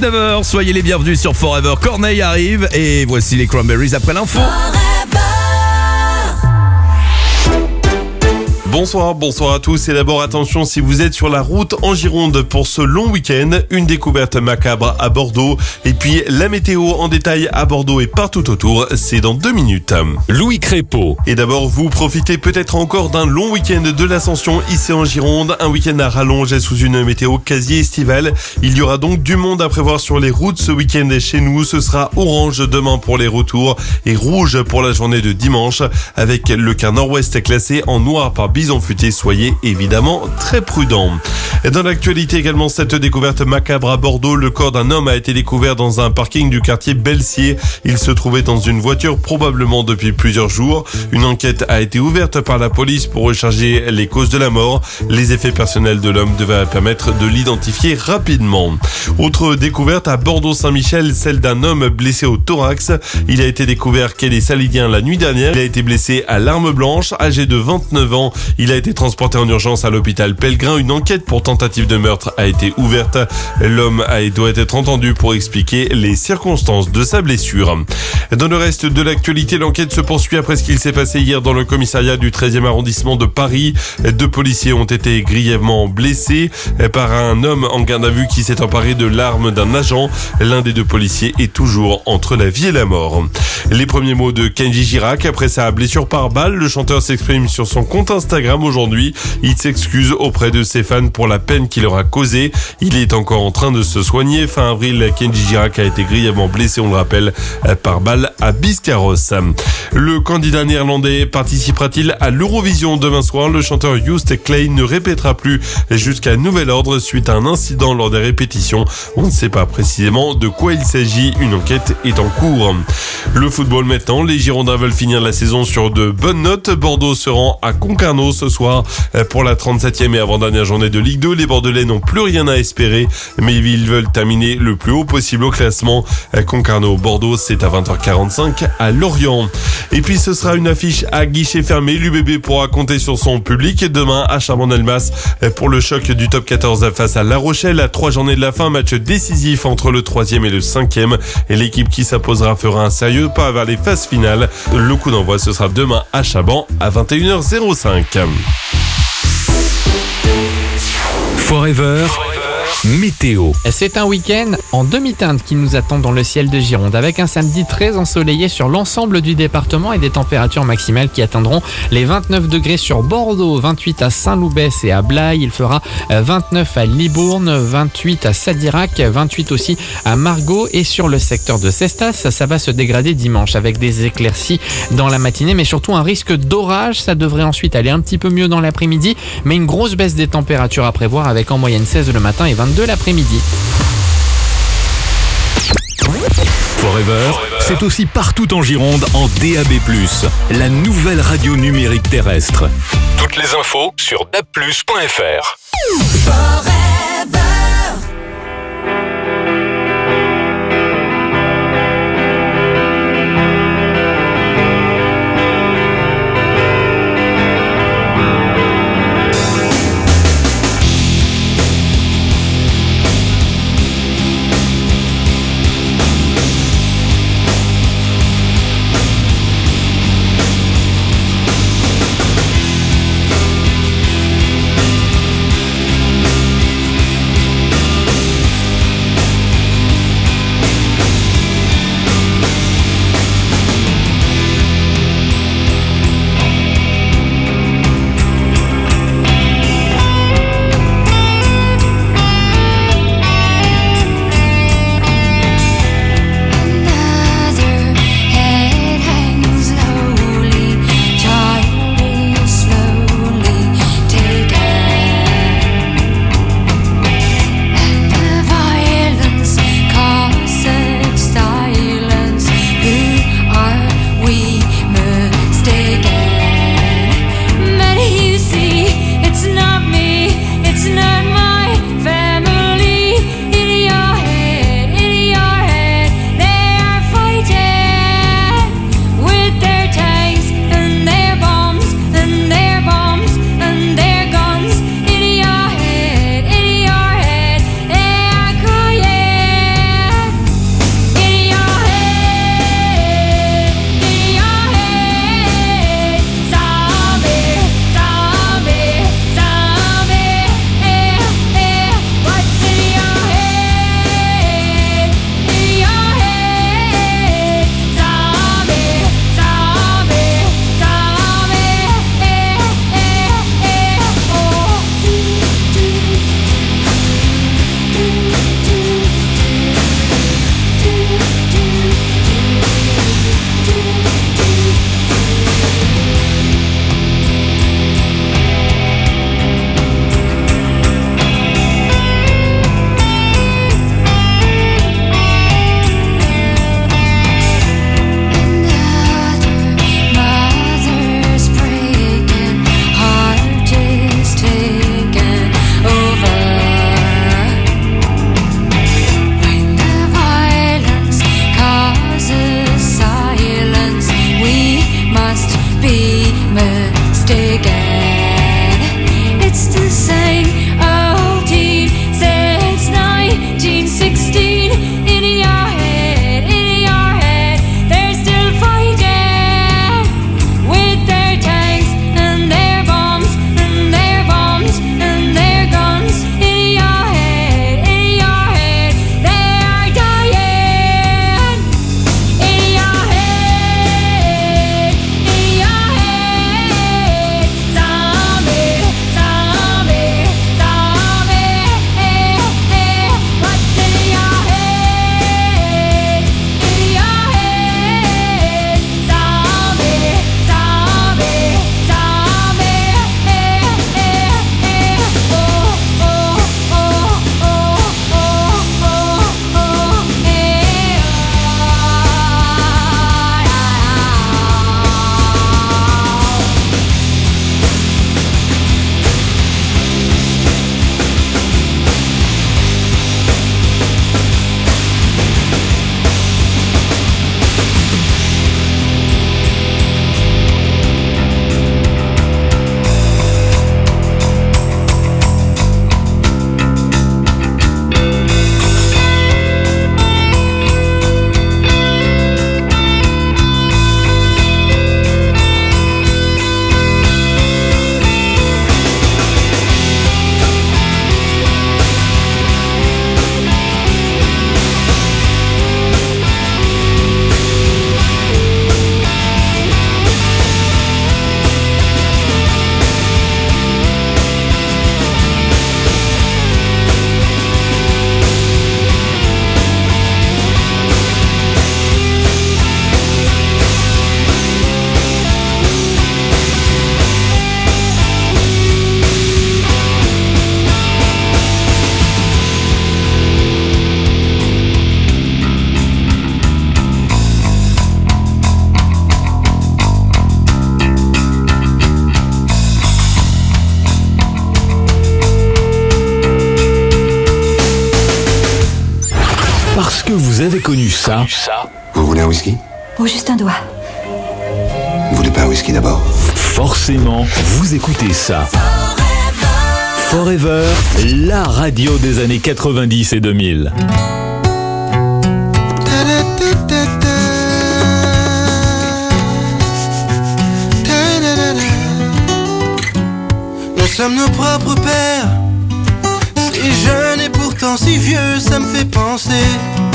19h, soyez les bienvenus sur Forever. Corneille arrive et voici les Cranberries après l'info. Bonsoir à tous et d'abord attention si vous êtes sur la route en Gironde pour ce long week-end, une découverte macabre à Bordeaux et puis la météo en détail à Bordeaux et partout autour, c'est dans 2 minutes. Louis Crépeau. Et d'abord vous profitez peut-être encore d'un long week-end de l'Ascension ici en Gironde, un week-end à rallonge sous une météo quasi estivale. Il y aura donc du monde à prévoir sur les routes ce week-end chez nous, ce sera orange demain pour les retours et rouge pour la journée de dimanche avec le quart nord-ouest classé en noir par Bison Futé, soyez évidemment très prudents. Dans l'actualité également, cette découverte macabre à Bordeaux, le corps d'un homme a été découvert dans un parking du quartier Belsier. Il se trouvait dans une voiture probablement depuis plusieurs jours. Une enquête a été ouverte par la police pour rechercher les causes de la mort. Les effets personnels de l'homme devaient permettre de l'identifier rapidement. Autre découverte à Bordeaux-Saint-Michel, celle d'un homme blessé au thorax. Il a été découvert quai des Salidiens la nuit dernière. Il a été blessé à l'arme blanche, âgé de 29 ans. Il a été transporté en urgence à l'hôpital Pellegrin. Une enquête pour tentative de meurtre a été ouverte. L'homme doit être entendu pour expliquer les circonstances de sa blessure. Dans le reste de l'actualité, l'enquête se poursuit après ce qu'il s'est passé hier dans le commissariat du 13e arrondissement de Paris. 2 policiers ont été grièvement blessés par un homme en garde à vue qui s'est emparé de l'arme d'un agent. L'un des 2 policiers est toujours entre la vie et la mort. Les premiers mots de Kenji Girac après sa blessure par balle. Le chanteur s'exprime sur son compte Instagram aujourd'hui. Il s'excuse auprès de ses fans pour la peine qu'il leur a causée. Il est encore en train de se soigner. Fin avril, Kenji Girac a été grièvement blessé, on le rappelle, par balle à Biscarrosse. Le candidat néerlandais participera-t-il à l'Eurovision demain soir? Le chanteur Joost Klein ne répétera plus jusqu'à nouvel ordre suite à un incident lors des répétitions. On ne sait pas précisément de quoi il s'agit. Une enquête est en cours. Le football maintenant. Les Girondins veulent finir la saison sur de bonnes notes. Bordeaux se rend à Concarneau ce soir pour la 37e et avant-dernière journée de Ligue 2. Les Bordelais n'ont plus rien à espérer, mais ils veulent terminer le plus haut possible au classement. Concarneau-Bordeaux, c'est à 20h45 à Lorient. Et puis ce sera une affiche à guichet fermé. L'UBB pourra compter sur son public demain à Chabannes-Delmas pour le choc du top 14 face à La Rochelle. À 3 journées de la fin, match décisif entre le 3e et le 5e. Et l'équipe qui s'imposera fera un sérieux pas vers les phases finales. Le coup d'envoi, ce sera demain à Chaban à 21h05. Forever. Météo. C'est un week-end en demi-teinte qui nous attend dans le ciel de Gironde avec un samedi très ensoleillé sur l'ensemble du département et des températures maximales qui atteindront les 29 degrés sur Bordeaux, 28 à Saint-Loubès et à Blaye. Il fera 29 à Libourne, 28 à Sadirac, 28 aussi à Margaux et sur le secteur de Cestas. Ça va se dégrader dimanche avec des éclaircies dans la matinée mais surtout un risque d'orage. Ça devrait ensuite aller un petit peu mieux dans l'après-midi mais une grosse baisse des températures à prévoir avec en moyenne 16 le matin et 22 l'après-midi. Forever, c'est aussi partout en Gironde en DAB+, la nouvelle radio numérique terrestre. Toutes les infos sur dabplus.fr. connu ça? Vous voulez un whisky? Oh, juste un doigt. Vous voulez pas un whisky d'abord? Forcément, vous écoutez ça. Forever, la radio des années 90 et 2000. Nous sommes nos propres pères, si jeunes et pourtant si vieux, ça me fait penser.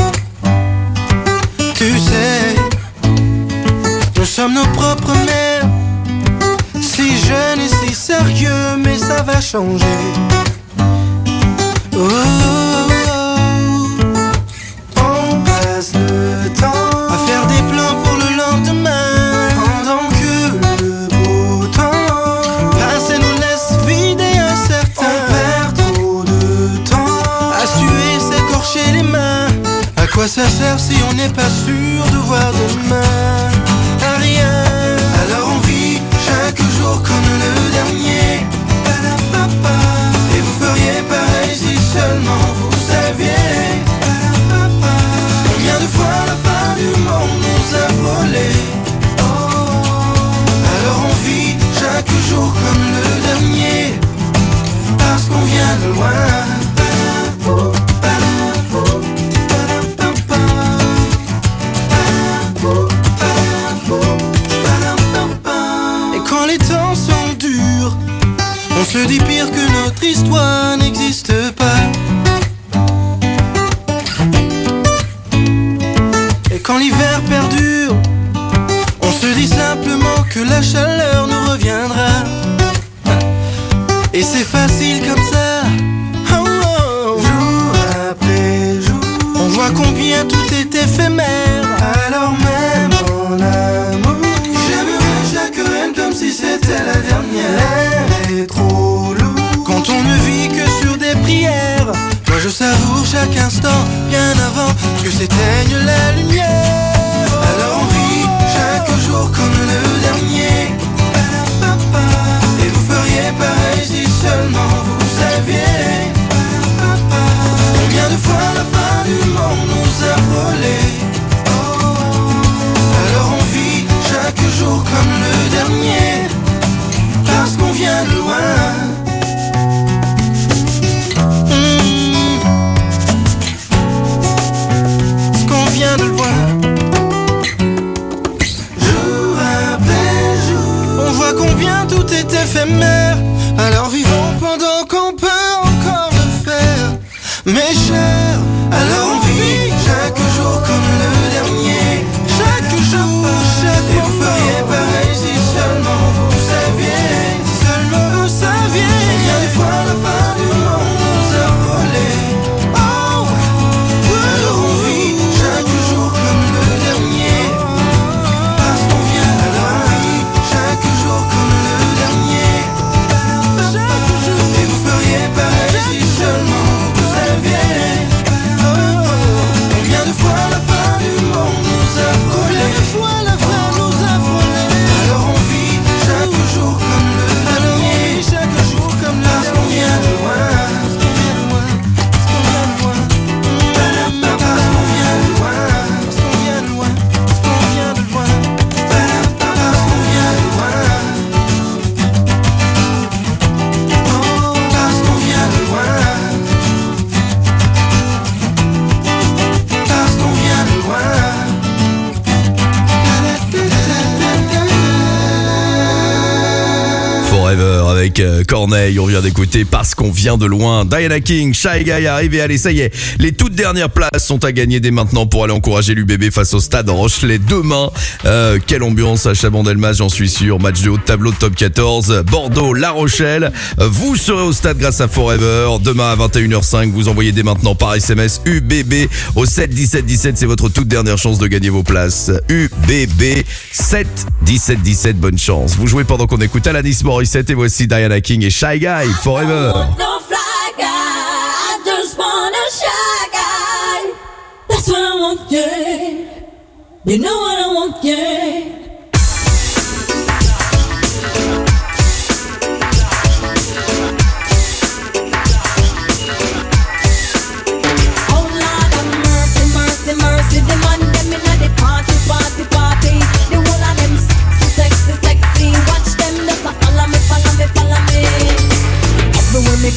Tu sais, nous sommes nos propres mères, si jeunes et si sérieux, mais ça va changer. Oh, oh, oh. On passe le temps à faire des plans pour le lendemain, pendant que le beau temps passe et nous laisse vides et incertains. On perd trop de temps à suer, s'écorcher les mains. À quoi ça sert si on n'est pas sûr de voir demain? À rien. Alors on vit chaque jour comme le dernier. Et vous feriez pareil si seulement vous saviez. Combien de fois la fin du monde nous a frôlé. Alors on vit chaque jour comme le dernier, parce qu'on vient de loin. Et quand les temps sont durs, on se dit pire que notre histoire n'existe pas. Et quand l'hiver perdure, on se dit simplement que la chaleur nous reviendra. Et c'est facile comme ça, oh, oh. Jour après jour, on voit combien tout est éphémère. Alors même en amour, j'aimerais chaque reine comme si c'était la dernière. L'air est trop lourd quand on ne vit que sur des prières. Moi je savoure chaque instant bien avant que s'éteigne la lumière. Alors on vit chaque jour comme le dernier. Et vous feriez pareil si seulement vous saviez. Combien de fois la fin du monde nous a frôlé. Alors on vit chaque jour comme le dernier, parce qu'on vient de loin. Parce qu'on vient de loin. Jour après jour, on voit combien tout est éphémère. Alors vivons pendant qu'on peut encore le faire. Mes chers, alors on vit chaque jour comme le dernier. Chaque jour, chaque jour. Et vous feriez pareil si seulement vous saviez. Seulement vous saviez. Combien de fois la fin du monde nous a frôlé. Oh, alors on vit chaque jour comme le dernier, parce qu'on vient de loin. Chaque jour comme le dernier. Et vous feriez pareil si seulement vous saviez. Combien de fois la fin du monde nous a frôlé. Alors on vit chaque jour comme le dernier, chaque jour comme le parce qu'on vient de loin. Parce qu'on vient de loin. Parce qu'on vient de loin. Parce qu'on vient de loin. Parce qu'on vient de loin. Parce qu'on vient de loin. Parce qu'on vient de loin. Parce qu'on vient de loin. Forever avec Corneille, on vient d'écouter Parce qu'on vient de loin. Diana King, Shy Guy arrive et allez ça y est, les toutes dernières places sont à gagner dès maintenant pour aller encourager l'UBB face au Stade Rochelet demain. Quelle ambiance à Chabandelmas, j'en suis sûr. Match de haut de tableau de top 14, Bordeaux, La Rochelle. Vous serez au stade grâce à Forever. Demain à 21h05, vous envoyez dès maintenant par SMS UBB au 7 17 17, c'est votre toute dernière chance de gagner vos places. UBB 7 17 17, bonne chance. Vous jouez pendant qu'on écoute Alanis Morissette et voici Diana King et Shy Guy, Forever. No fly guy, I just want a shy guy. That's what I want, yeah. You know what I want, yeah. Oh Lord have mercy, mercy, mercy,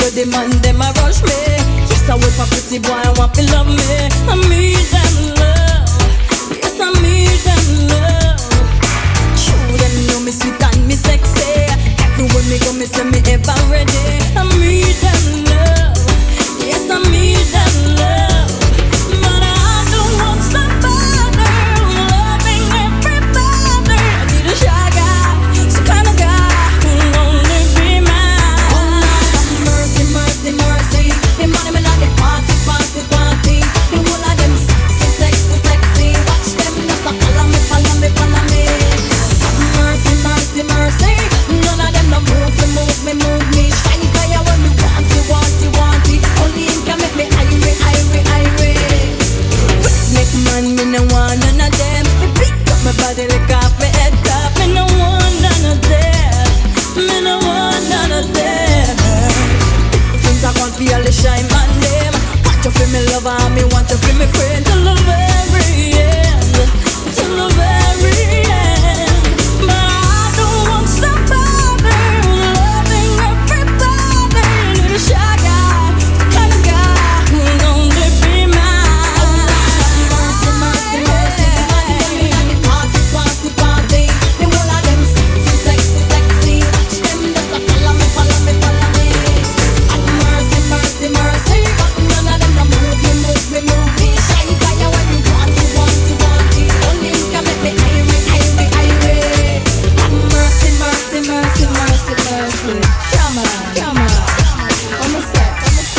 where the man them a rush me. Yes, I wait for pretty boy, I want to love me. I need them love. Yes, I need them love. True, them know me sweet and me sexy. Everywhere me go, me say me ever ready. I need them love. Yes, I need them love. But I don't want somebody loving everybody. I need a shy guy, some kind of guy who'll only be mine. Oh, mercy, mercy, mercy. The money me not the party, party, party. The whole of them sexy, sexy, sexy. Watch them just a follow me, follow me, follow me. Mercy, mercy, mercy. None of them no move me, move me, move me. Shiny guy when me want you, want you, want it. Only him can make me irate, irate, irate. Make man, me no want none of them. Me pick up my body, lick off my head top. Me no want none of them. Me no want none of them. Things I want feel the shine man them. Want you feel me lover, me want you feel me friend. Till the very end, till the very end. But I don't want somebody loving everybody. Need a shy guy, the kind of guy who'll only be mine. Mercy, mercy, mercy. The money them in the party, party, party. The whole of them sexy, sexy, sexy. Watch them just a follow me, follow me, follow me. Mercy, mercy, mercy. None of them no move me, move me, move me. Shy guy when you want it, want it, want it. Only you can make me irate, irate, irate. Mercy, mercy, mercy, mercy, mercy. Come on, come on. On the set, on the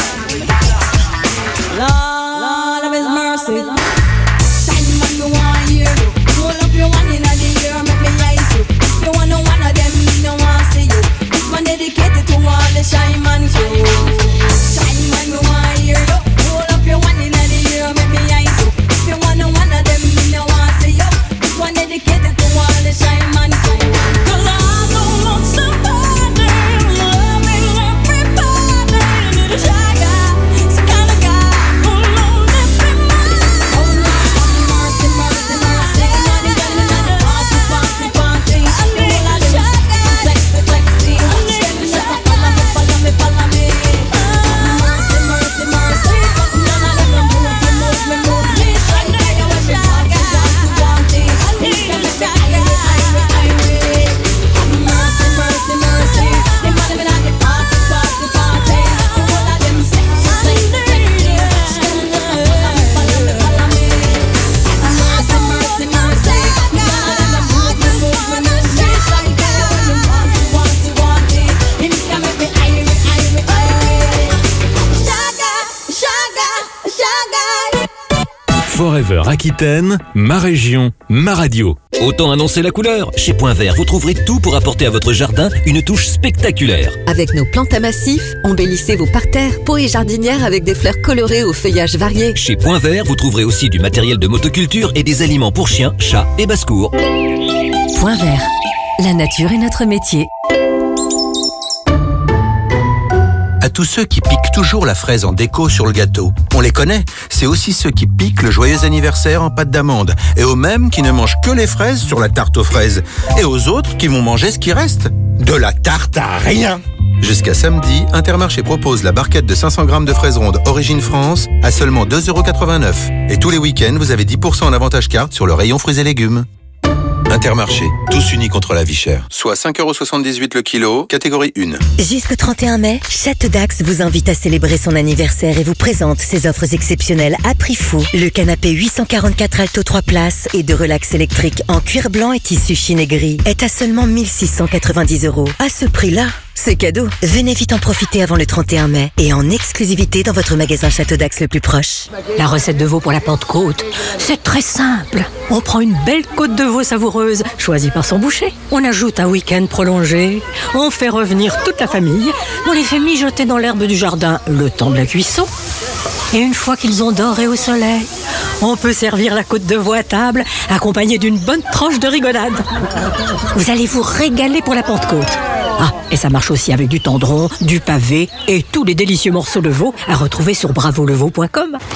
set. Lord of His mercy. Shine man, you want hear you. Roll up your one in the ear, make me eyes you. If you want no one of them, me no want see you. This one dedicated to all the shine man crew. Shine man, you want hear you. Roll up your one in the ear, make me eyes you. If you want no one of them, me no want see you. This one dedicated to all the shine man crew. 'Cause I don't want somebody loving everybody. Need a shy guy, some kind of guy who'll only be mine. Oh Lord, mercy, mercy, mercy. Money them in the party, party, party. I need a shy guy, sexy, sexy. Watch them just a follow me, follow me, follow me. Mercy, mercy, mercy. None of them no move me, move me, move me. Shy guy, you want it, want it, want it. I need a shy guy, irate, irate. Mercy, mercy, mercy. The money me not the party, party, party. The whole of them sexy, sexy, sexy. Watch them just a follow me, follow me, follow me. Mercy, mercy, mercy. None of them no move me, move me, move me. Shy guy when you want it, want it, want it. Him can make me irate, irate, irate. Shy guy, shy guy, shy guy. Forever Aquitaine, ma région, ma radio. Autant annoncer la couleur. Chez Point Vert, vous trouverez tout pour apporter à votre jardin une touche spectaculaire. Avec nos plantes à massif, embellissez vos parterres, pots et jardinières avec des fleurs colorées aux feuillages variés. Chez Point Vert, vous trouverez aussi du matériel de motoculture et des aliments pour chiens, chats et basse-cour. Point Vert. La nature est notre métier. À tous ceux qui piquent toujours la fraise en déco sur le gâteau. On les connaît, c'est aussi ceux qui piquent le joyeux anniversaire en pâte d'amande. Et aux mêmes qui ne mangent que les fraises sur la tarte aux fraises. Et aux autres qui vont manger ce qui reste. De la tarte à rien. Jusqu'à samedi, Intermarché propose la barquette de 500 grammes de fraises rondes Origine France à seulement 2,89 €. Et tous les week-ends, vous avez 10% en avantage carte sur le rayon fruits et légumes. Intermarché, tous unis contre la vie chère. Soit 5,78 € le kilo, catégorie 1. Jusqu'au 31 mai, Château d'Axe vous invite à célébrer son anniversaire et vous présente ses offres exceptionnelles à prix fou. Le canapé 844 Alto 3 places et de relax électrique en cuir blanc et tissu chine et gris est à seulement 1690 €. À ce prix-là, c'est cadeau. Venez vite en profiter avant le 31 mai et en exclusivité dans votre magasin Château d'Axe le plus proche. La recette de veau pour la Pentecôte, c'est très simple. On prend une belle côte de veau savoureuse, choisie par son boucher. On ajoute un week-end prolongé. On fait revenir toute la famille. On les fait mijoter dans l'herbe du jardin le temps de la cuisson. Et une fois qu'ils ont doré au soleil, on peut servir la côte de veau à table, accompagnée d'une bonne tranche de rigolade. Vous allez vous régaler pour la Pentecôte. Ah, et ça marche aussi avec du tendron, du pavé et tous les délicieux morceaux de veau à retrouver sur bravoleveau.com.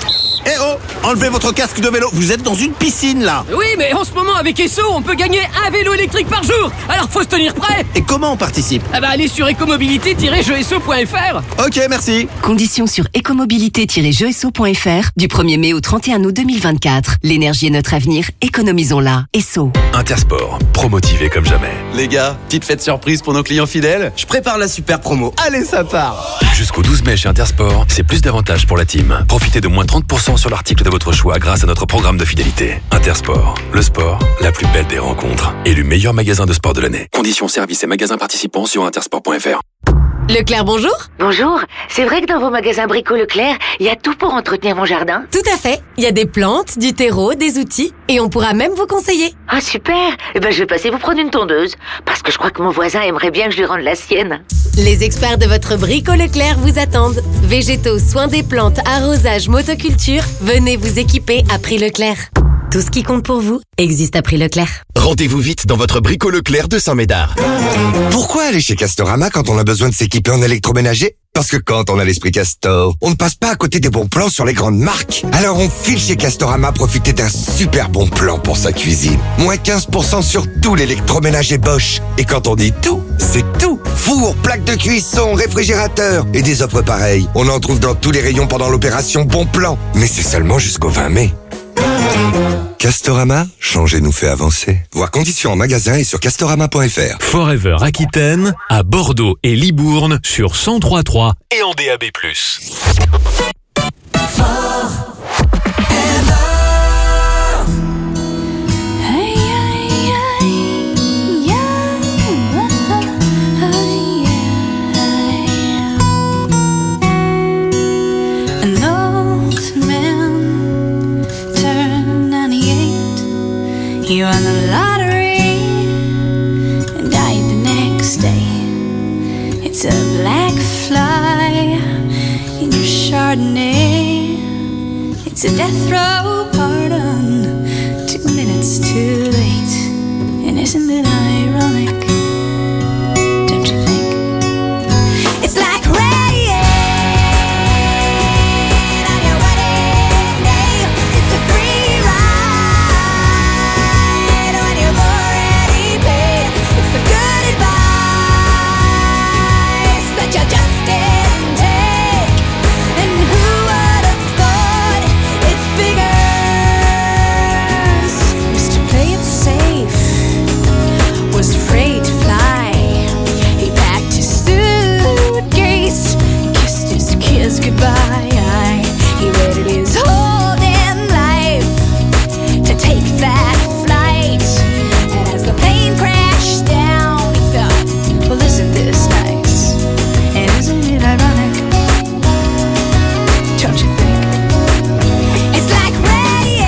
Eh oh, enlevez votre casque de vélo, vous êtes dans une piscine là. Oui, mais en ce moment avec Esso, on peut gagner un vélo électrique par jour. Alors faut se tenir prêt. Et comment on participe? Allez sur ecomobilité-jeesso.fr. Ok, merci. Conditions sur ecomobilité-jeesso.fr du 1er mai au 31 août 2024. L'énergie est notre avenir, économisons-la. Esso. Intersport, promotivé comme jamais. Les gars, petite fête surprise pour nos clients fidèles. Je prépare la super promo. Allez, ça part. Jusqu'au 12 mai chez Intersport, c'est plus d'avantages pour la team. Profitez de moins 30% sur l'article de votre choix grâce à notre programme de fidélité. Intersport, le sport, la plus belle des rencontres. Élu meilleur magasin de sport de l'année. Conditions, services et magasins participants sur intersport.fr. Leclerc, bonjour. Bonjour. C'est vrai que dans vos magasins Brico Leclerc, il y a tout pour entretenir mon jardin? Tout à fait. Il y a des plantes, du terreau, des outils et on pourra même vous conseiller. Ah super. Eh ben je vais passer vous prendre une tondeuse parce que je crois que mon voisin aimerait bien que je lui rende la sienne. Les experts de votre Brico Leclerc vous attendent. Végétaux, soins des plantes, arrosage, motoculture, venez vous équiper à Prix Leclerc. Tout ce qui compte pour vous existe à Prix Leclerc. Rendez-vous vite dans votre Brico Leclerc de Saint-Médard. Pourquoi aller chez Castorama quand on a besoin de s'équiper en électroménager? Parce que quand on a l'esprit Castor, on ne passe pas à côté des bons plans sur les grandes marques. Alors on file chez Castorama profiter d'un super bon plan pour sa cuisine. Moins 15% sur tout l'électroménager Bosch. Et quand on dit tout, c'est tout. Four, plaque de cuisson, réfrigérateur et des offres pareilles. On en trouve dans tous les rayons pendant l'opération Bon Plan. Mais c'est seulement jusqu'au 20 mai. Castorama, changer nous fait avancer. Voir conditions en magasin et sur castorama.fr. Forever Aquitaine, à Bordeaux et Libourne sur 103.3 et en DAB+. He won the lottery and died the next day. It's a black fly in your Chardonnay. It's a death row pardon, 2 minutes too late. And isn't it ironic? Don't you think? It's like rain on your wedding day. It's a free ride. Goodbye. He waited his whole damn life to take that flight. And as the plane crashed down, he thought, well, isn't this nice? And isn't it ironic? Don't you think? It's like rain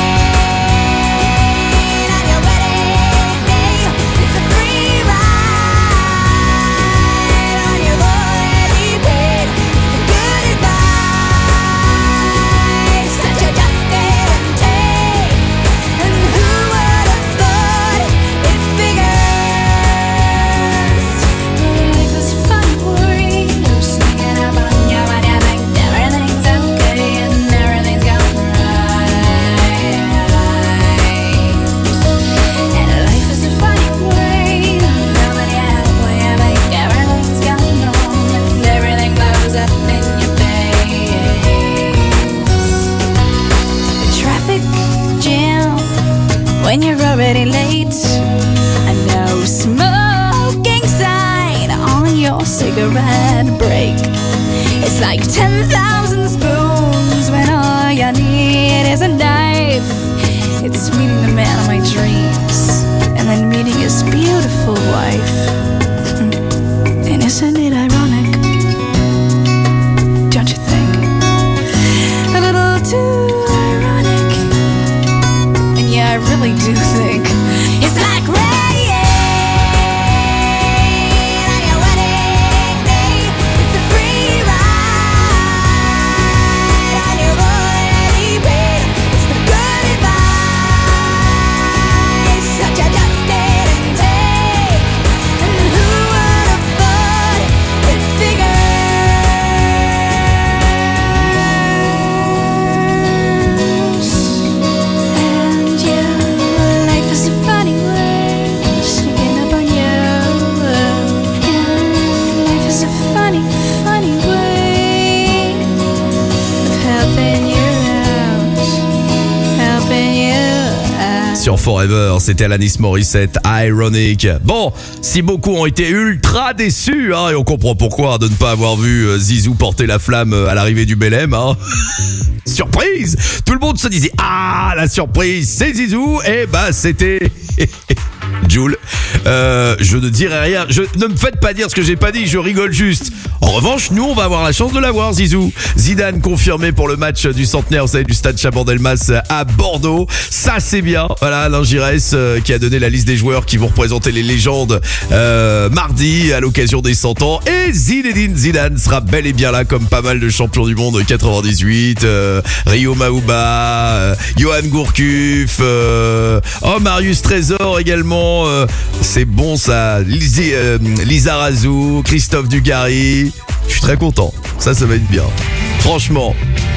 on your wedding day. It's a free ride on your already paid. When you're already late, a no smoking sign on your cigarette break. It's like 10,000 spoons when all you need is a knife. It's meeting the man of my dreams and then meeting his beautiful wife. And isn't it ironic? Don't you think? A little too ironic. And yeah, I really do think it's like rain on your wedding day. It's a free ride on your already paid. It's the good advice that you just didn't take. And who would have thought Forever, c'était Alanis Morissette, Ironic. Bon, si beaucoup ont été ultra déçus, et on comprend pourquoi de ne pas avoir vu Zizou porter la flamme à l'arrivée du Belém, Surprise! Tout le monde se disait, la surprise, c'est Zizou, et c'était... Jul, je ne dirai rien. Ne me faites pas dire ce que j'ai pas dit, je rigole juste. En revanche, nous, on va avoir la chance de l'avoir, Zizou. Zidane confirmé pour le match du centenaire, vous savez, du stade Chaban-Delmas à Bordeaux. Ça, c'est bien. Voilà, Alain Giresse qui a donné la liste des joueurs qui vont représenter les légendes mardi à l'occasion des 100 ans. Et Zinedine Zidane sera bel et bien là, comme pas mal de champions du monde 98, Rio Maouba, Johan Gourcuff, Marius Trésor également. C'est bon ça, Lisa Razou, Christophe Dugarry. Je suis très content, ça va être bien. Franchement.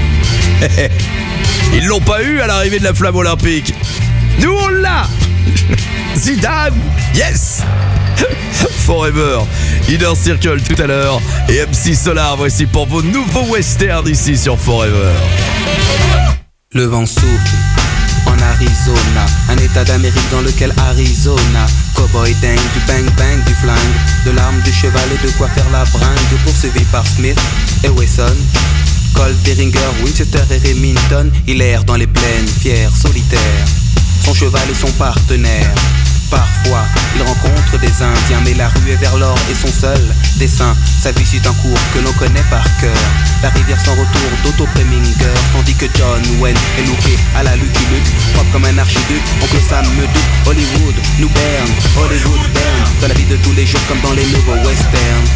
Ils l'ont pas eu à l'arrivée de la flamme olympique. Nous on l'a. Zidane, yes. Forever, Inner Circle tout à l'heure et MC Solar, voici pour vos nouveaux westerns ici sur Forever. Le vent souffle en Arizona, un état d'Amérique dans lequel Arizona, cowboy dingue, du bang bang, du flingue, de l'arme, du cheval et de quoi faire la bringue, poursuivi par Smith et Wesson, Colt, Derringer, Winchester et Remington, il erre dans les plaines, fier, solitaire, son cheval et son partenaire. Parfois, il rencontre des Indiens, mais la rue est vers l'or et son seul dessin. Sa vie suit un cours que l'on connaît par cœur. La rivière sans retour d'Otto Preminger, tandis que John Wayne est looké à la Lucky Luke, propre comme un archiduc. Oncle Sam me doute, Hollywood nous berne, Hollywood berne, dans la vie de tous les jours comme dans les nouveaux westerns.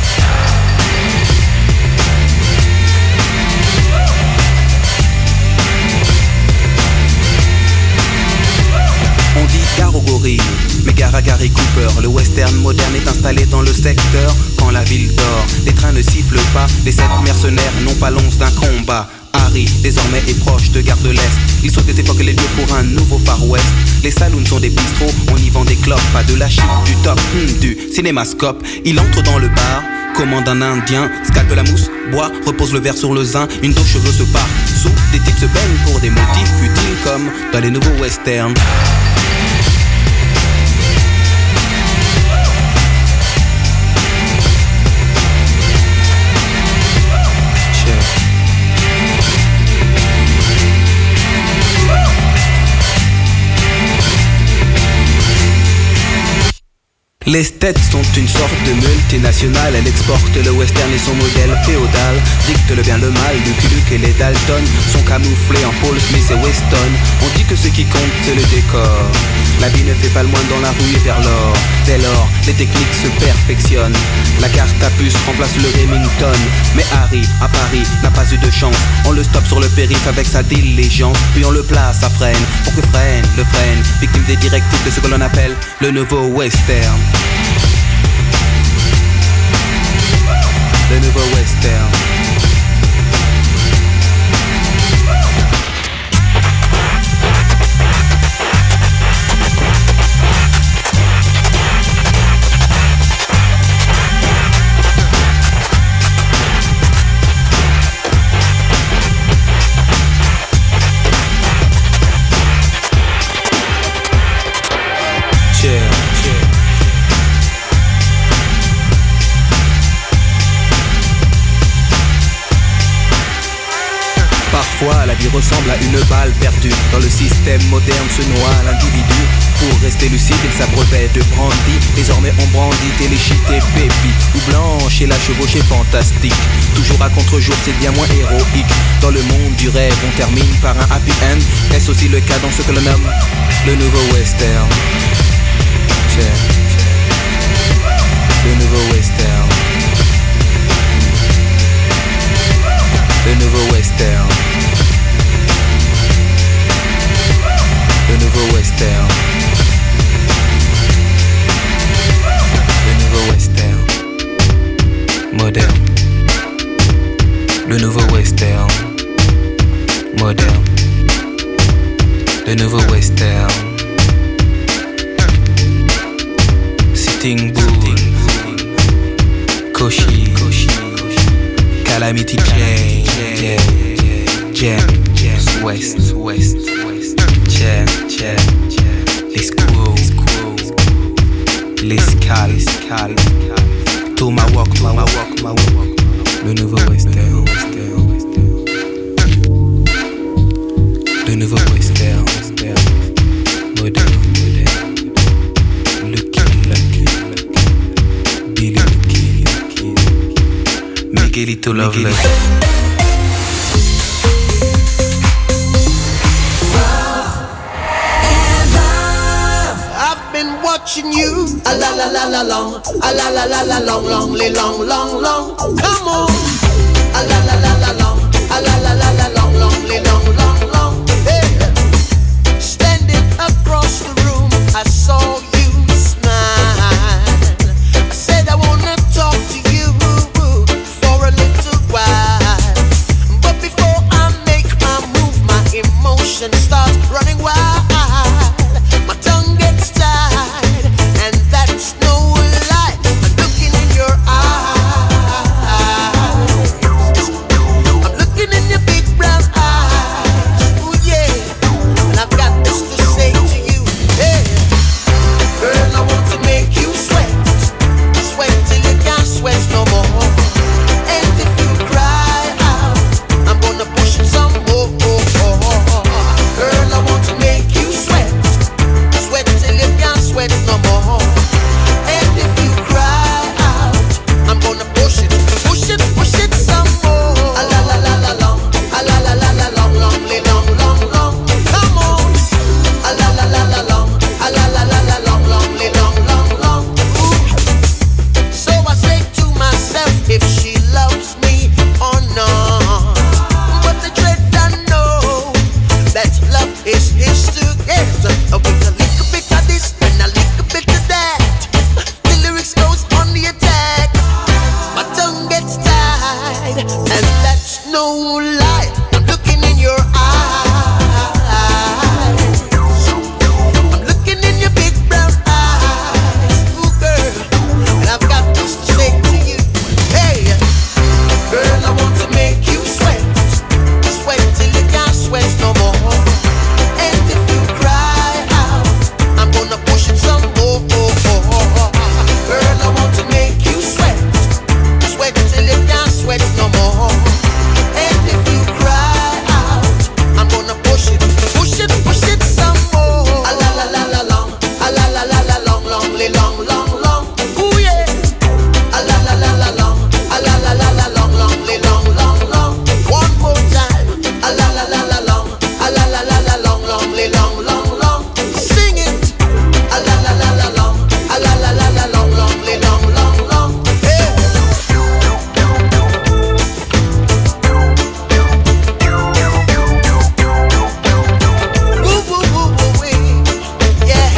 On dit gare aux gorilles, mais gare à Gary Cooper. Le western moderne est installé dans le secteur. Quand la ville dort, les trains ne sifflent pas. Les 7 mercenaires n'ont pas l'once d'un combat. Harry, désormais, est proche de Gare de l'Est. Il souhaite des époques les lieux pour un nouveau Far West. Les saloons sont des bistrots, on y vend des clopes. Pas de la chip, du top, du cinémascope. Il entre dans le bar, commande un indien, scalpe la mousse, boit, repose le verre sur le zin. Une dos cheveux se part, sous, des types se baignent pour des motifs futiles comme dans les nouveaux westerns. Les States sont une sorte de multinationale. Elle exporte le western et son modèle féodal. Dicte le bien, le mal, Lucky Luke et les Dalton sont camouflés en Paul Smith et Weston. On dit que ce qui compte c'est le décor. La vie ne fait pas le moins dans la rue et vers l'or. Dès lors, les techniques se perfectionnent. La carte à puce remplace le Remington. Mais Harry, à Paris, n'a pas eu de chance. On le stoppe sur le périph' avec sa diligence. Puis on le place à freine, pour que freine, le freine. Victime des directives de ce que l'on appelle le nouveau western. Le nouveau western. Parfois, la vie ressemble à une balle perdue. Dans le système moderne se noie l'individu. Pour rester lucide, il s'abreuvait de brandy. Désormais, on brandit téléchité pépite. Ou blanche et la chevauchée fantastique. Toujours à contre-jour, c'est bien moins héroïque. Dans le monde du rêve, on termine par un happy end. Est-ce aussi le cas dans ce que l'on nomme le nouveau western? Le nouveau western. Le nouveau western. Le nouveau western. Le nouveau western. Moderne. Le nouveau western. Moderne. Le nouveau western. Sitting Bull. Koshi. Calamity Jane. West. Jam. L'escale, Tomahawk, le nouveau western, le nouveau western, moderne, Lucky, Billy Lucky, Miguelito Loveless. Watching you, a la la la la long, a la la la la long, long, long, long, long. Come on, a la la la la long, a la la la la long, long, long, long, long. Hey, standing across the room, I saw you smile. I said I wanna talk to you for a little while, but before I make my move, my emotions start running wild. My tongue gets tied. And that's no lie. I'm looking in your eyes. I'm looking in your big brown eyes. Ooh yeah. And I've got this to say to you. Hey, girl, I want to make you sweat. Sweat till you can't sweat no more. And if you cry out, I'm gonna push it some more. Girl, I want to make you sweat. Sweat till you can't sweat no more. And if you cry out, I'm gonna push it some more. A la la la la long, a la la la la long, long, long, long, long. Come on. A la la la la long, a la la la la long, long, long, long, long. Ooh. So I say to myself, if she loves me or not. But the dread I know that love is his to get. With a little bit of this and a little bit of that, the lyrics goes on the attack. My tongue gets tied, and that's no lie. I'm looking in your eyes. I'm looking in your big brown eyes. Ooh, girl, and I've got this to say to you. Hey, girl, I want to make you sweat. Sweat till you can't sweat no more. And if you cry out, I'm gonna push it some more. Girl, I want to make you sweat. Sweat till you can't sweat no more. And if you cry out, I'm gonna push it some more. A la la la la long, a la la la la long, long, long, long, long. Ooh yeah. A la la la la long, a la la la la long, long, long, long, long. One more time. A la la la la long, a la la la la long, long, long, long, long. Sing it. A la la la la long, a la la la la long, long, long, long, long. Hey. Woo woo woo woo wee. Yeah.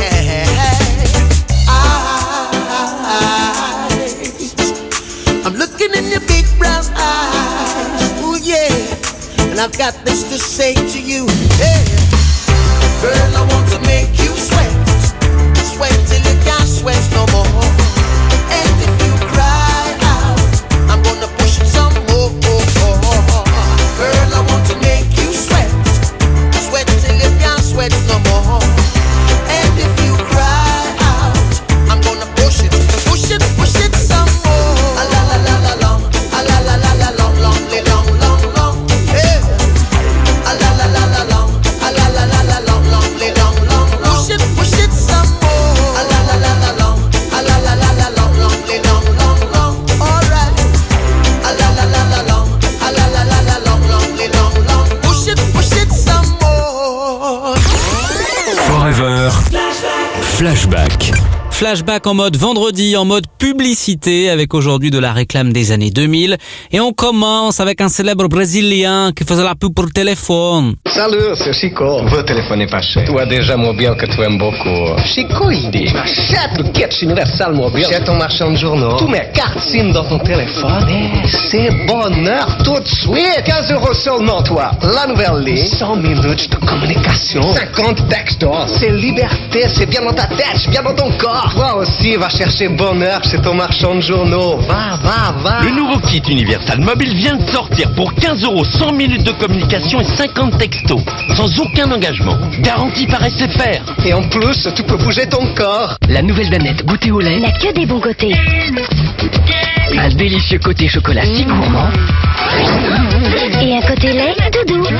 I'm looking in your big brown eyes. Ooh yeah. And I've got this to say to you. Hey. Girl, I want to make you sweat. Sweat till you can't sweat no more. And if you cry out, I'm gonna push it some more. Girl, I want to make you sweat. Sweat till you can't sweat no more. And if you cry out, I'm gonna push it some more. A la la la la long, a la la la la long, long, long, long, long. Hey. A la la la la long, a la la la la long, long, long, long, long. Push it some more. A la la la la long, a la la la la long, long, long, long, long. Alright. A la la la la long, a la la la la long, long, long, long. Push it some more. Forever. Flashback. Flashback en mode vendredi, en mode publicité, avec aujourd'hui de la réclame des années 2000. Et on commence avec un célèbre Brésilien qui faisait la pub pour le téléphone. Salut, c'est Chico. Vou téléphone pas cher. Tu as déjà mobile que tu aimes beaucoup. Chico, il dit, achète le kit Universal Mobile. Chez ton marchand de journaux. Tu mets carte SIM dans ton téléphone et c'est bonheur tout de suite. 15 € seulement, toi. La nouvelle ligne. 100 minutes de communication. 50 textos. C'est liberté, c'est bien dans ta tête, c'est bien dans ton corps. Toi aussi, va chercher bonheur chez ton marchand de journaux. Va. Le nouveau kit Universal Mobile vient de sortir pour 15 €, 100 minutes de communication et 50 textos. Sans aucun engagement. Garantie par SFR. Et en plus, tu peux bouger ton corps. La nouvelle Danette goûter au lait n'a que des bons côtés. Un délicieux côté chocolat si gourmand. Et un côté lait tout doux.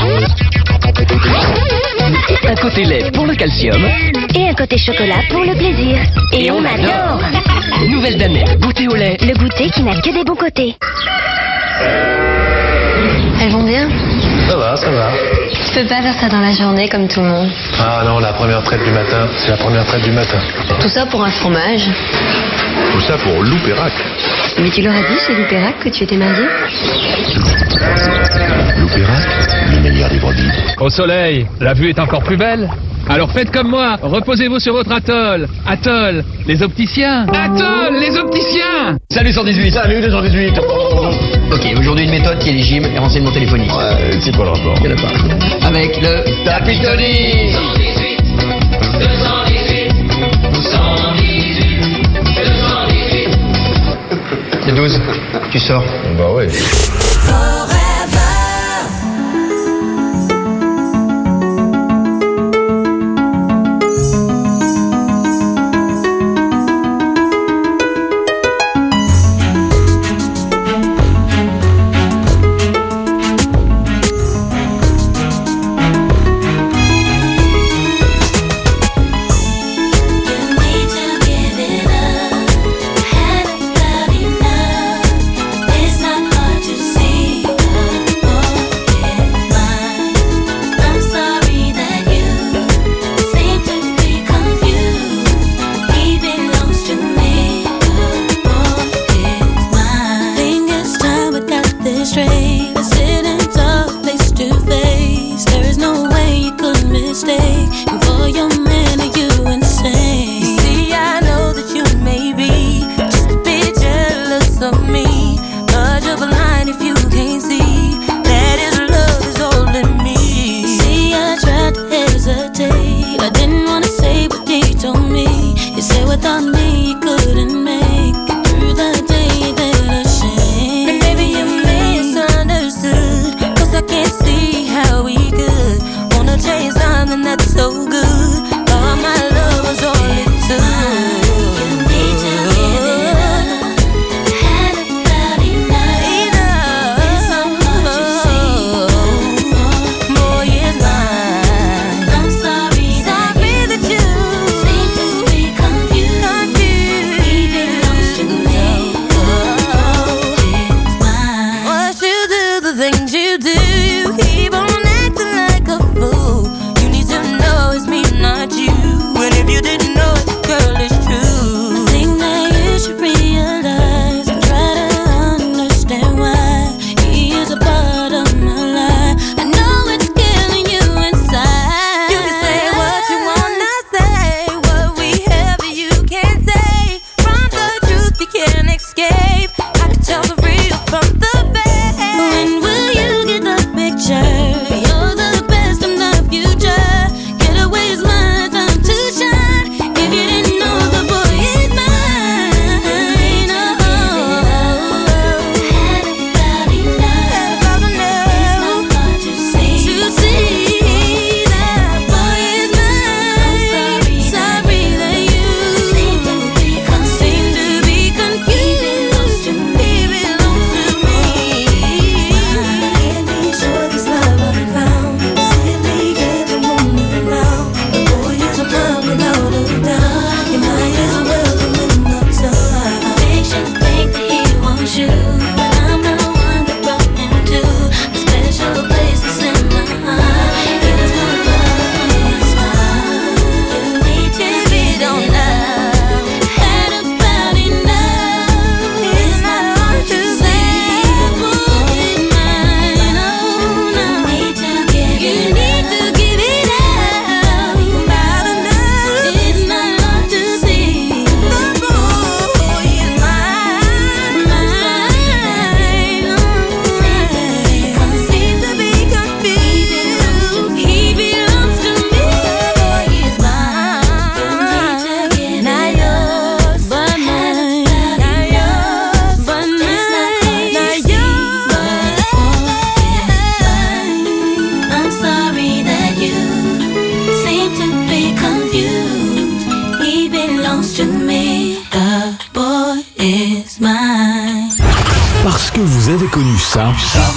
Un côté lait pour le calcium. Et un côté chocolat pour le plaisir. Et on adore. Nouvelle Danette goûter au lait. Le goûter qui n'a que des bons côtés. Elles vont bien? Ça va. Tu peux pas faire ça dans la journée comme tout le monde. Ah non, la première traite du matin, c'est la première traite du matin. Tout ça pour un fromage. Tout ça pour Loupérac. Mais tu leur as dit chez Loupérac que tu étais marié? Loupérac, le meilleur des brebis. Au soleil, la vue est encore plus belle. Alors faites comme moi, reposez-vous sur votre atoll. Atoll, les opticiens. Atoll, les opticiens. Salut 118. Salut les 118. Ok, aujourd'hui une méthode qui est les gyms et renseignements téléphoniques. Ouais, c'est quoi le rapport? Il y en a pas. Avec le Tapitoni. 12, tu sors. Bah ouais. When will you get the big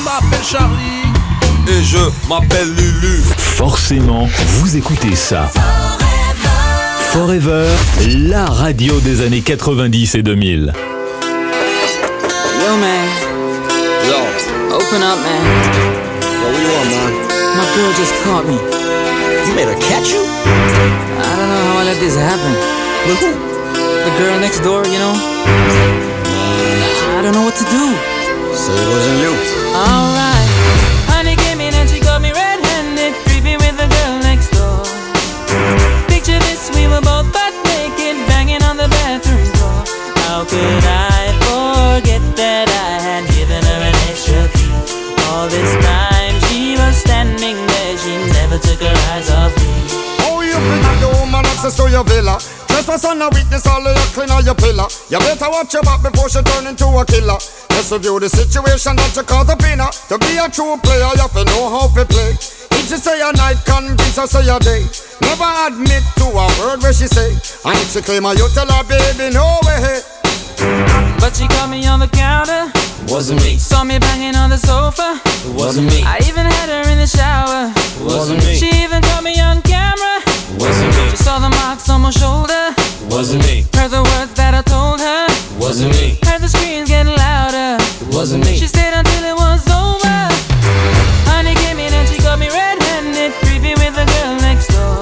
m'appelle Charlie. Et je m'appelle Lulu. Forcément, vous écoutez ça. Forever, la radio des années 90 et 2000. Yo, man. Yo. Open up, man. Yo, what you want, man? My girl just caught me. You made her catch you? I don't know how I let this happen. With who? The girl next door, you know? I don't know what to do. So it wasn't you. Alright. Honey came in and she got me red-handed, creepy with the girl next door. Picture this, we were both butt naked, banging on the bathroom floor. How could I forget that I had given her an extra key? All this time she was standing there, she never took her eyes off me. Oh, you bring the woman access to your villa. Trespass on a weakness, all of your clean on your pillar. You better watch your back before she turn into a killer. Just review the situation that you caught up in her. To be a true player, you have to know how to play. If she say a night, convince her say a day. Never admit to a word where she say. And if she claim her, you tell her, baby, no way. But she caught me on the counter. Wasn't me. Saw me banging on the sofa. Wasn't me. I even had her in the shower. Wasn't me. She even caught me on camera. Wasn't me. She saw the marks on my shoulder. Wasn't me. Heard the words that I told her. Wasn't me. Heard the screams getting louder. Wasn't me. She stayed until it was over. Honey came in and she got me red-handed, creepy with the girl next door.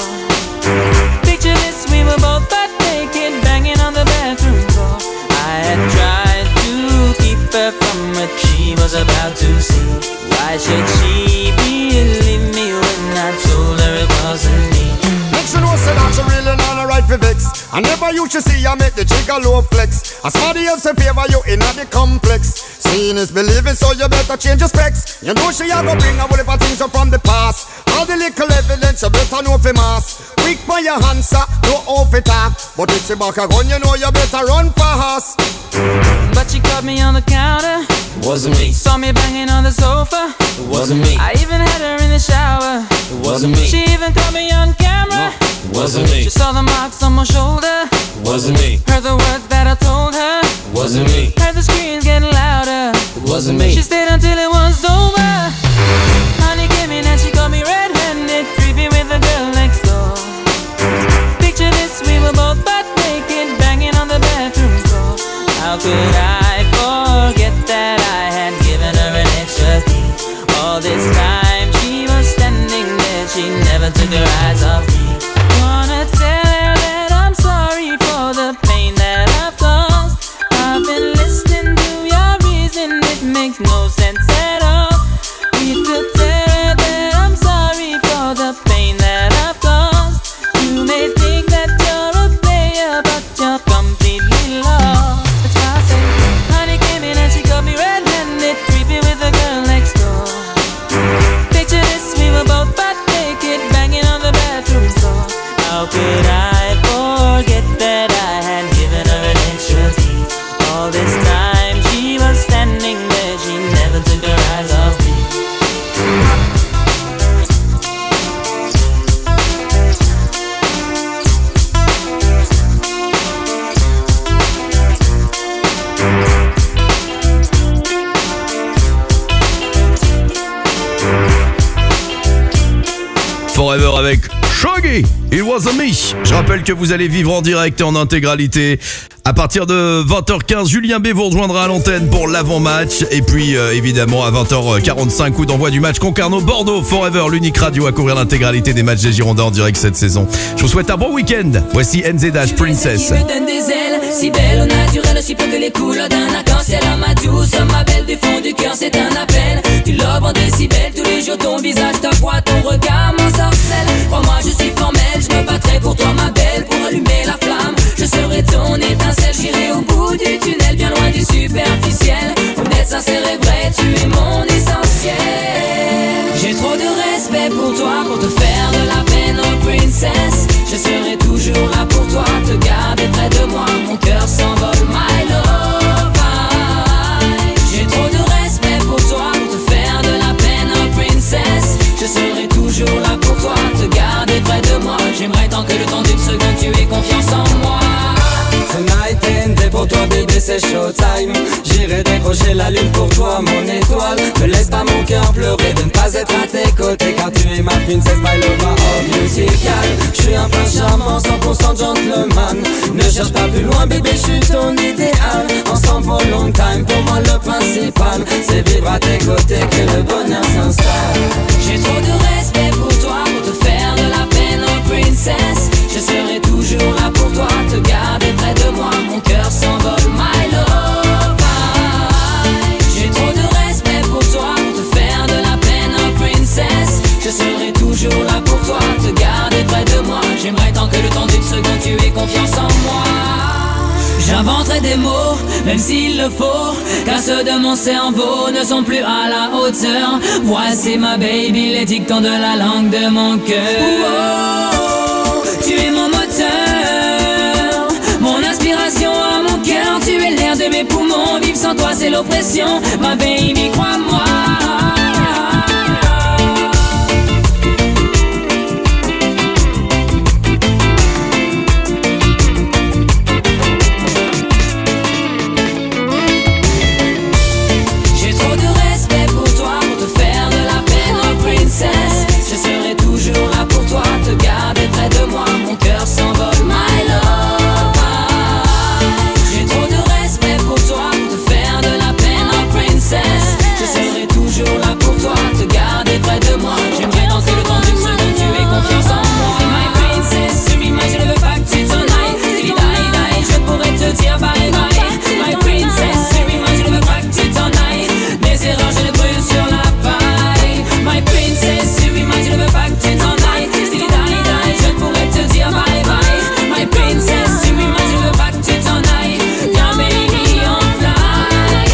Picture this, we were both butt naked, banging on the bathroom floor. I had tried to keep her from what she was about to see. Why should she believe me when I told her it wasn't me? Make sure no say that you really not alright for vex. I never used to see you make the trigger low flex. As somebody else in favor you in the complex. Seeing is believing, so you better change your specs. You know she a go bring a whatever things up from the past. All the little evidence you better know for mass. Quick for your answer, no off it talk. But if she back a gun, you know you better run fast. But she caught me on the counter. Wasn't me. Saw me banging on the sofa. Wasn't me. I even had her in the shower. Wasn't me. She even caught me on camera. Wasn't me. She saw the marks on my shoulder. Wasn't me. Heard the words that I told her. Wasn't me. Heard the screams getting louder. Wasn't me. She stayed until it was over. Honey came in and she got me red-handed, creepy with the girl next door. Picture this, we were both butt naked, banging on the bathroom floor. How could I forget that I had given her an extra key? All this time she was standing there, she never took her eyes off me. Wanna tell her that I'm sorry for the pain that I've caused. I've been listening to your reason, it makes no sense at all. Need to tell her that I'm sorry for the pain that I've caused. You may think that you're a player, but you're completely lost. That's why I say, honey came in and she got me red-handed, creepy with the girl next door. Picture this, we were both butt naked, banging on the bathroom floor. How could I forget that I had given her an extra key? All this time she was standing there, she never took her eyes off me. Forever avec Shaggy, It Wasn't Me. Je rappelle que vous allez vivre en direct et en intégralité. À partir de 20h15, Julien B vous rejoindra à l'antenne pour l'avant-match. Et puis évidemment à 20h45, coup d'envoi du match Concarneau-Bordeaux. Forever, l'unique radio à couvrir l'intégralité des matchs des Girondins en direct cette saison. Je vous souhaite un bon week-end. Voici NZH Princess. Tu me donnes des ailes, si belle au naturel, aussi peu que les couleurs d'un arc-en-ciel. À ma douce, ma belle du fond du cœur, c'est un appel. Tu lobes en décibels, tous les jours ton visage, ta voix, ton regard m'ensorcelle. Crois-moi, je suis formelle, je me battrai pour toi ma belle, pour allumer la flamme. Je serai ton étincelle, j'irai au bout du tunnel, bien loin du superficiel. Pour être sincère et vrai, tu es mon essentiel. J'ai trop de respect pour toi, pour te faire de la peine, oh princess. Je serai toujours là pour toi, te garder près de moi. Mon cœur s'envole, my love. J'ai trop de respect pour toi, pour te faire de la peine, oh princess. Je serai toujours là pour toi, te garder près de moi. J'aimerais tant que le temps d'une seconde tu aies confiance en moi. Tonight and day pour toi bébé c'est showtime. J'irai décrocher la lune pour toi mon étoile. Ne laisse pas mon dois être à tes côtés car tu es ma princesse, my lover, oh musical. Je suis un prince charmant, 100% gentleman. Ne cherche pas plus loin bébé, je suis ton idéal. Ensemble pour long time, pour moi le principal c'est vivre à tes côtés que le bonheur s'installe. J'ai trop de respect pour toi, pour te faire de la peine, oh princess. Je serai toujours là pour toi, te garder près de moi. Mon cœur s'envole, my love. J'ai trop de respect pour toi, pour te faire de la peine, oh princess. Je serai toujours là pour toi, te garder près de moi. J'aimerais tant que le temps d'une seconde tu aies confiance en moi. J'inventerai des mots, même s'il le faut, car ceux de mon cerveau ne sont plus à la hauteur. Voici ma baby, les dictons de la langue de mon cœur. Oh, tu es mon moteur, mon inspiration à mon cœur. Tu es l'air de mes poumons, vivre sans toi c'est l'oppression. Ma baby, crois-moi. Je serai toujours là pour toi, te garder près de moi. Mon cœur s'envole, my love. J'ai trop de respect pour toi, te faire de la peine, oh princess. Je serai toujours là pour toi, te garder près de moi. J'aimerais danser le temps d'une seconde, tu aies confiance en moi. My princess, suis-moi, je ne veux pas que tu t'en ailles. Si die, die, je pourrais te dire bye bye. My princess, suis-moi, je ne veux pas que tu t'en ailles. Mes erreurs, je les brûle sur la paille. My princess, suis-moi, je ne veux pas que tu t'en ailles. Si die, die, je pourrais te dire bye bye. My princess, suis-moi, je ne veux pas que tu t'en ailles. Viens baby, on fly.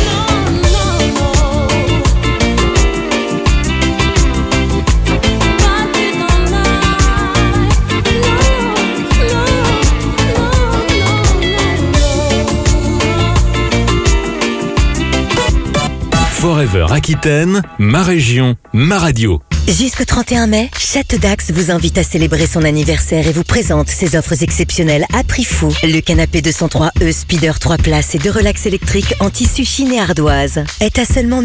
Forever Aquitaine, ma région, ma radio. Jusqu'au 31 mai, Château d'Axe vous invite à célébrer son anniversaire et vous présente ses offres exceptionnelles à prix fou. Le canapé 203E Speeder 3 places et 2 relax électriques en tissu chine et ardoise est à seulement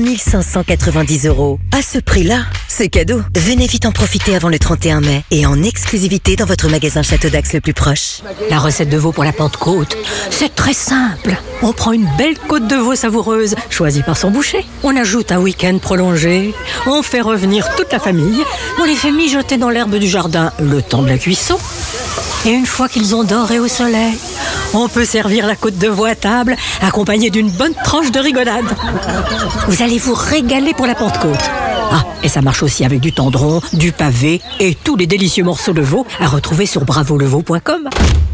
1590 €. À ce prix-là, c'est cadeau. Venez vite en profiter avant le 31 mai et en exclusivité dans votre magasin Château d'Axe le plus proche. La recette de veau pour la Pentecôte, c'est très simple. On prend une belle côte de veau savoureuse, choisie par son boucher. On ajoute un week-end prolongé. On fait revenir toute la famille. On les fait mijoter dans l'herbe du jardin le temps de la cuisson. Et une fois qu'ils ont doré au soleil, on peut servir la côte de veau à table, accompagnée d'une bonne tranche de rigolade. Vous allez vous régaler pour la Pentecôte. Ah, et ça marche aussi avec du tendron, du pavé et tous les délicieux morceaux de veau à retrouver sur bravoleveau.com.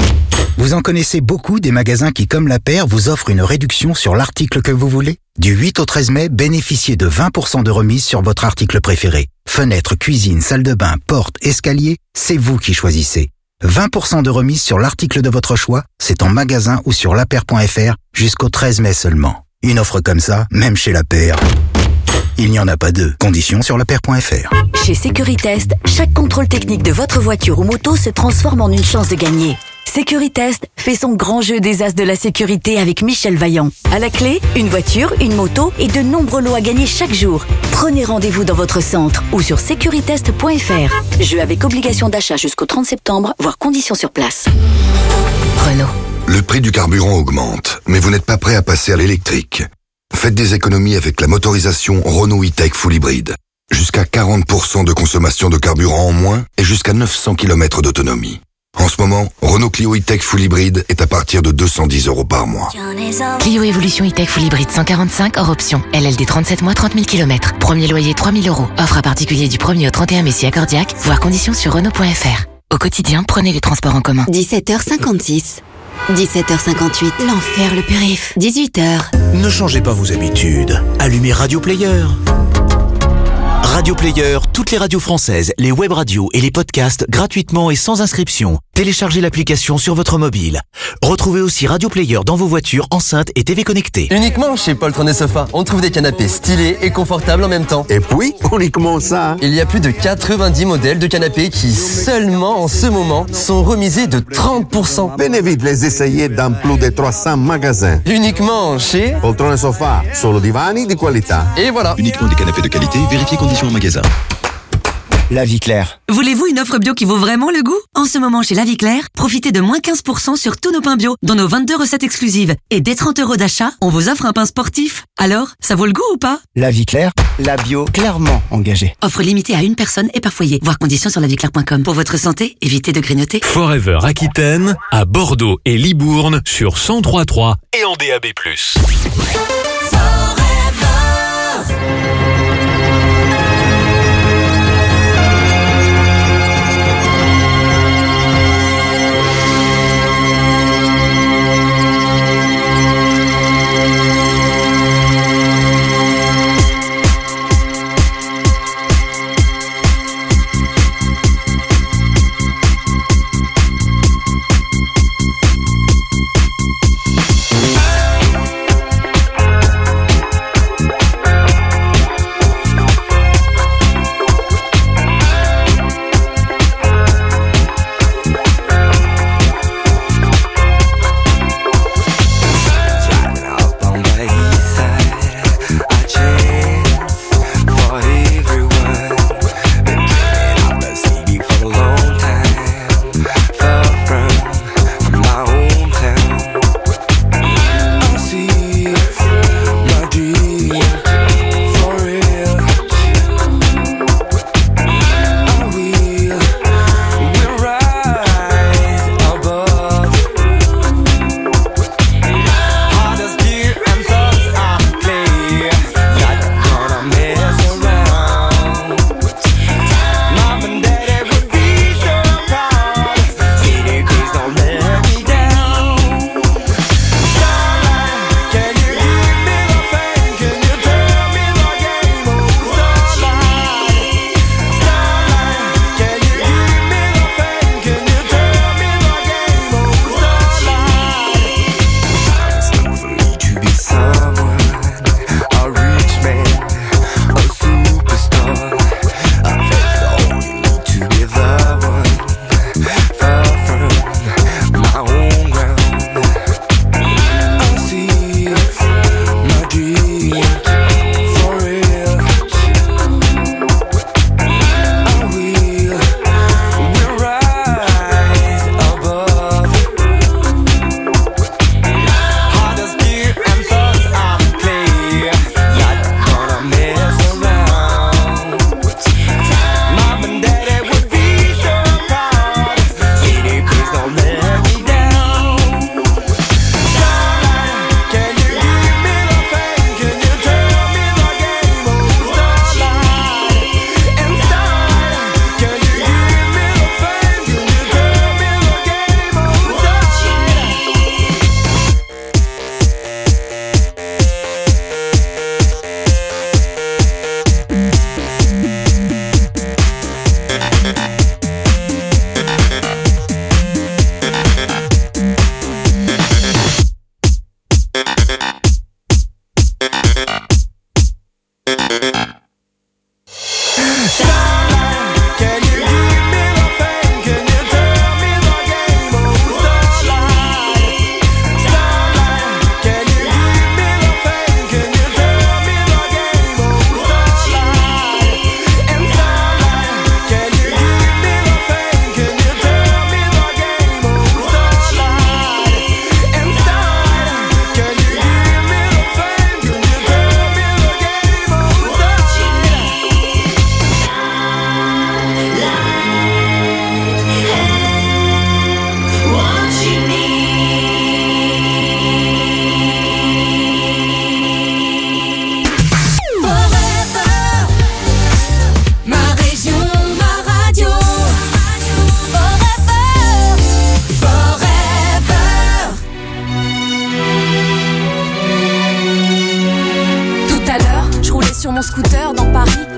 Vous en connaissez beaucoup des magasins qui, comme La Paire, vous offrent une réduction sur l'article que vous voulez? Du 8 au 13 mai, bénéficiez de 20% de remise sur votre article préféré. Fenêtre, cuisine, salle de bain, porte, escalier, c'est vous qui choisissez. 20% de remise sur l'article de votre choix, c'est en magasin ou sur lapaire.fr jusqu'au 13 mai seulement. Une offre comme ça, même chez La Paire, il n'y en a pas deux. Conditions sur lapaire.fr. Chez Sécuritest, chaque contrôle technique de votre voiture ou moto se transforme en une chance de gagner. Sécuritest fait son grand jeu des as de la sécurité avec Michel Vaillant. À la clé, une voiture, une moto et de nombreux lots à gagner chaque jour. Prenez rendez-vous dans votre centre ou sur securitest.fr. Jeu avec obligation d'achat jusqu'au 30 septembre, voire conditions sur place. Renault. Le prix du carburant augmente, mais vous n'êtes pas prêt à passer à l'électrique. Faites des économies avec la motorisation Renault E-Tech Full Hybrid. Jusqu'à 40% de consommation de carburant en moins et jusqu'à 900 km d'autonomie. En ce moment, Renault Clio E-Tech Full Hybrid est à partir de 210 € par mois. Clio Evolution E-Tech Full Hybrid 145 hors option. LLD 37 mois 30 000 km. Premier loyer 3 000 €. Offre à particulier du 1er au 31 mai si accordiaque. Voir conditions sur Renault.fr. Au quotidien, prenez les transports en commun. 17h56. 17h58. L'enfer, le périph'. 18h. Ne changez pas vos habitudes. Allumez Radio Player. Radio Player, toutes les radios françaises, les web radios et les podcasts gratuitement et sans inscription. Téléchargez l'application sur votre mobile. Retrouvez aussi Radio Player dans vos voitures, enceintes et TV connectées. Uniquement chez Poltron et Sofa, on trouve des canapés stylés et confortables en même temps. Et puis, uniquement ça. Il y a plus de 90 modèles de canapés qui, seulement en ce moment, sont remisés de 30%. Venez vite les essayer dans plus de 300 magasins. Uniquement chez Poltron et Sofa, solo divani di qualità. Et voilà. Uniquement des canapés de qualité, vérifiez conditions en magasin. La Vie Claire. Voulez-vous une offre bio qui vaut vraiment le goût? En ce moment chez La Vie Claire, profitez de moins 15% sur tous nos pains bio, dans nos 22 recettes exclusives. Et dès 30 € d'achat, on vous offre un pain sportif. Alors, ça vaut le goût ou pas? La Vie Claire, la bio clairement engagée. Offre limitée à une personne et par foyer. Voir conditions sur laviclaire.com. Pour votre santé, évitez de grignoter. Forever Aquitaine, à Bordeaux et Libourne sur 103.3 et en DAB+.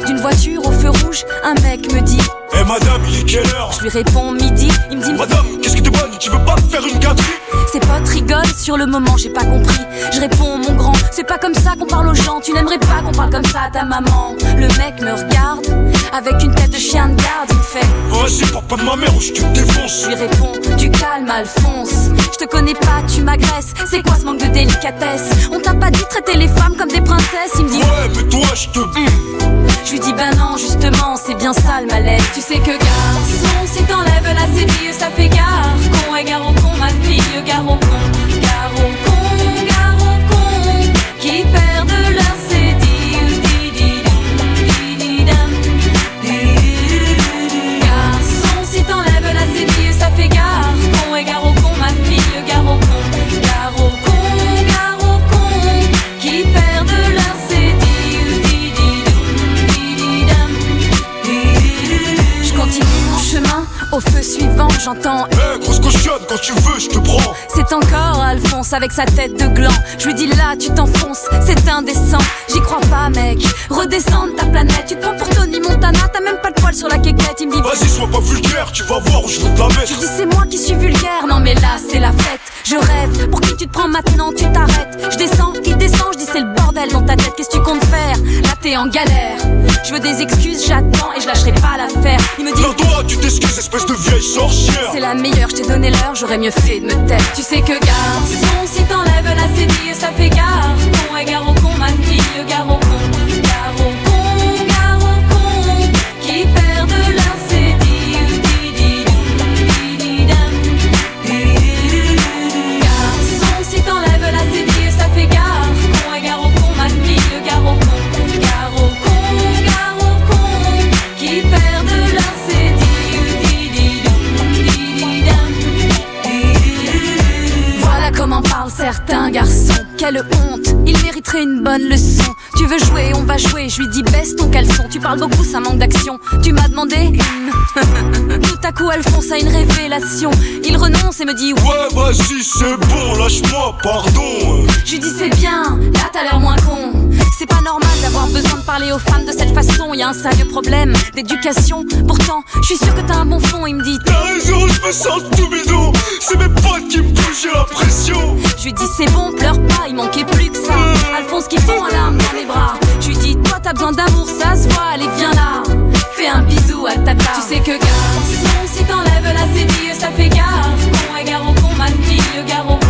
d'une voiture au feu rouge, un mec me dit Eh madame, il est quelle heure? Je lui réponds midi, il me dit Madame, qu'est-ce que t'es bonne, tu veux pas me faire une gâterie? Ses potes rigolent, sur le moment j'ai pas compris. Je réponds mon grand, c'est pas comme ça qu'on parle aux gens. Tu n'aimerais pas qu'on parle comme ça à ta maman. Le mec me regarde, avec une tête de chien de garde, il me fait Vas-y, parle pas de ma mère ou je te défonce. Je lui réponds, du calme Alphonse. Je te connais pas, tu m'agresses. C'est quoi ce manque de délicatesse? On t'a pas dit traiter les femmes comme des princesses? Il me dit ouais, mais toi je te... Je lui dis ben non, justement, c'est bien ça le malaise. Tu sais que garçon, si t'enlèves la cédille, ça fait gare. Con et gare au con, ma fille, gare au con. Gare au con, gare au con, qui perdent leur cédille. Garçon, si t'enlèves la cédille, ça fait gare. Con et gare au con, ma fille, gare au con. Gare au con, gare au con, qui perdent leur cédille. Je continue mon chemin, au feu suivant, j'entends grosse cochonne, quand tu veux, je te prends. C'est encore Alphonse avec sa tête de gland. Je lui dis là, tu t'enfonces, c'est indécent. J'y crois pas, mec, redescends de ta planète. Tu te prends pour Tony Montana, t'as même pas de poil sur la quéquette. Il me dit vas-y, sois pas vulgaire, tu vas voir où je vais te la mettre. Je dis c'est moi qui suis vulgaire, non mais là c'est la fête. Je rêve, pour qui tu te prends maintenant, tu t'arrêtes. Je descends, il descend, je dis c'est le bordel dans ta tête. Qu'est-ce que tu comptes faire? Là t'es en galère. Je veux des excuses, j'attends et je lâcherai pas l'affaire. Il me dit non toi, tu t'excuses, espèce de vieille sorcière. C'est la meilleure, je t'ai donné l'heure, j'aurais mieux fait de me taire. Tu sais que garçon, si t'enlèves la cédille, ça fait gare. Con et gare au con, ma fille, gare au con. Gare au con, gare au con, qui perdent leur cédille. Garçon, si t'enlèves la cédille, ça fait gare. Con et gare au con, ma fille, gare au con. Gare au con, gare au con, qui perdent leur cédille. Voilà comment parlent certains garçons. Quelle honte, il mériterait une bonne leçon. Tu veux jouer, on va jouer, je lui dis baisse ton caleçon. Tu parles beaucoup, ça manque d'action. Tu m'as demandé tout à coup Alphonse a une révélation. Il renonce et me dit ouais vas-y c'est bon, lâche-moi, pardon. Je lui dis c'est bien, là t'as l'air moins con. C'est pas normal d'avoir besoin de parler aux femmes de cette façon. Y'a un sérieux problème d'éducation. Pourtant, je suis sûr que t'as un bon fond. Il me dit t'as raison, je me sens tout bidon. C'est mes potes qui me poussent, j'ai la pression. Je lui dis c'est bon, pleure pas, il manquait plus que ça. Alphonse qui fond en larmes dans mes bras. Je lui dis toi t'as besoin d'amour, ça se voit, allez viens là. Fais un bisou à tata. Tu sais que garçon, si t'enlèves la cédille, ça fait gare. Con et gare au con, ma fille, gare au